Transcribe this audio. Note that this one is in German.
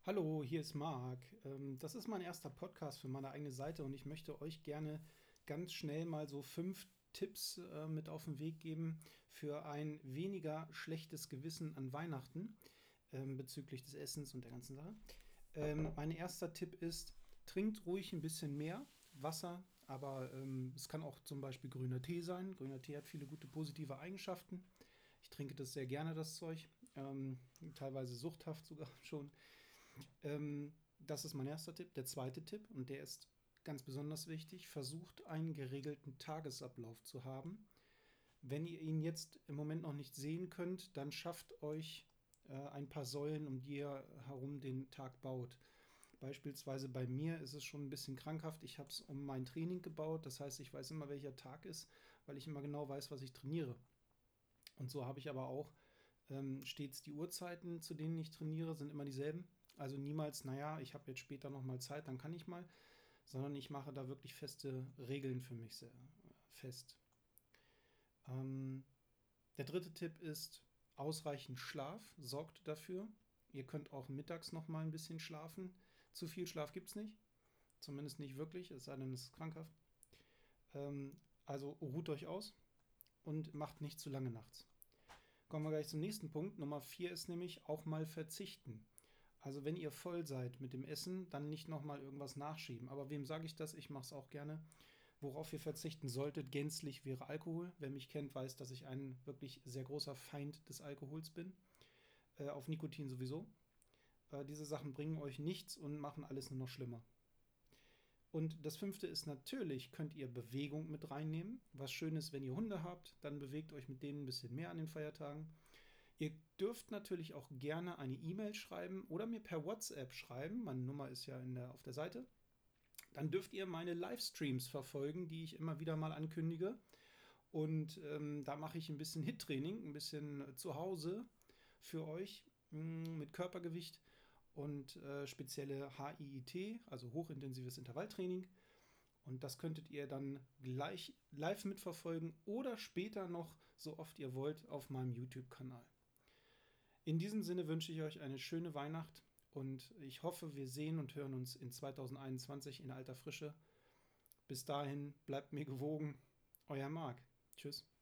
Hallo, hier ist Marc. Das ist mein erster Podcast für meine eigene Seite und ich möchte euch gerne ganz schnell mal so 5 Tipps mit auf den Weg geben für ein weniger schlechtes Gewissen an Weihnachten bezüglich des Essens und der ganzen Sache. Mein erster Tipp ist, trinkt ruhig ein bisschen mehr Wasser, aber es kann auch zum Beispiel grüner Tee sein. Grüner Tee hat viele gute positive Eigenschaften. Ich trinke das sehr gerne, das Zeug. Teilweise suchthaft sogar schon. Das ist mein erster Tipp. Der zweite Tipp, und der ist ganz besonders wichtig, versucht einen geregelten Tagesablauf zu haben. Wenn ihr ihn jetzt im Moment noch nicht sehen könnt, dann schafft euch ein paar Säulen, um die ihr herum den Tag baut. Beispielsweise bei mir ist es schon ein bisschen krankhaft. Ich habe es um mein Training gebaut. Das heißt, ich weiß immer, welcher Tag ist, weil ich immer genau weiß, was ich trainiere. Und so habe ich aber auch stets die Uhrzeiten, zu denen ich trainiere, sind immer dieselben. Also niemals, naja, ich habe jetzt später nochmal Zeit, dann kann ich mal, sondern ich mache da wirklich feste Regeln für mich sehr fest. Ähm, Der dritte Tipp ist ausreichend Schlaf. Sorgt dafür. Ihr könnt auch mittags nochmal ein bisschen schlafen. Zu viel Schlaf gibt es nicht. Zumindest nicht wirklich, es sei denn, es ist krankhaft. Ähm, also ruht euch aus und macht nicht zu lange nachts. Kommen wir gleich zum nächsten Punkt. Nummer 4 ist nämlich auch mal verzichten. Also wenn ihr voll seid mit dem Essen, dann nicht nochmal irgendwas nachschieben. Aber wem sage ich das? Ich mache es auch gerne. Worauf ihr verzichten solltet, gänzlich wäre Alkohol. Wer mich kennt, weiß, dass ich ein wirklich sehr großer Feind des Alkohols bin. Auf Nikotin sowieso. Diese Sachen bringen euch nichts und machen alles nur noch schlimmer. Und das fünfte ist natürlich, könnt ihr Bewegung mit reinnehmen. Was schön ist, wenn ihr Hunde habt, dann bewegt euch mit denen ein bisschen mehr an den Feiertagen. Ihr dürft natürlich auch gerne eine E-Mail schreiben oder mir per WhatsApp schreiben. Meine Nummer ist ja auf der Seite. Dann dürft ihr meine Livestreams verfolgen, die ich immer wieder mal ankündige. Und da mache ich ein bisschen Hit-Training, ein bisschen zu Hause für euch mit Körpergewicht und spezielle HIIT, also hochintensives Intervalltraining. Und das könntet ihr dann gleich live mitverfolgen oder später noch, so oft ihr wollt, auf meinem YouTube-Kanal. In diesem Sinne wünsche ich euch eine schöne Weihnacht und ich hoffe, wir sehen und hören uns in 2021 in alter Frische. Bis dahin, bleibt mir gewogen. Euer Marc. Tschüss.